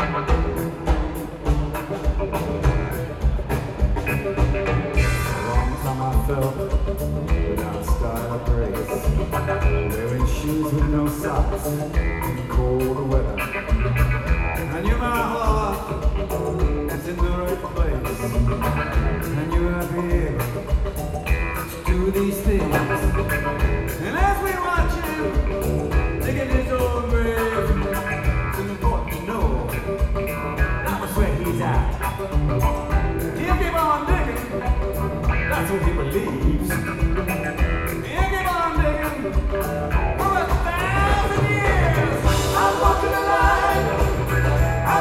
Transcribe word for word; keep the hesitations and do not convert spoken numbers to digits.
Long time I felt without style or grace, wearing shoes with no socks in cold weather. I knew my heart was in the right place. I knew I'd be able to do these things. And as we watch him digging his own grave, it's important to know that was where he's at. He'll keep on digging. That's what he believes.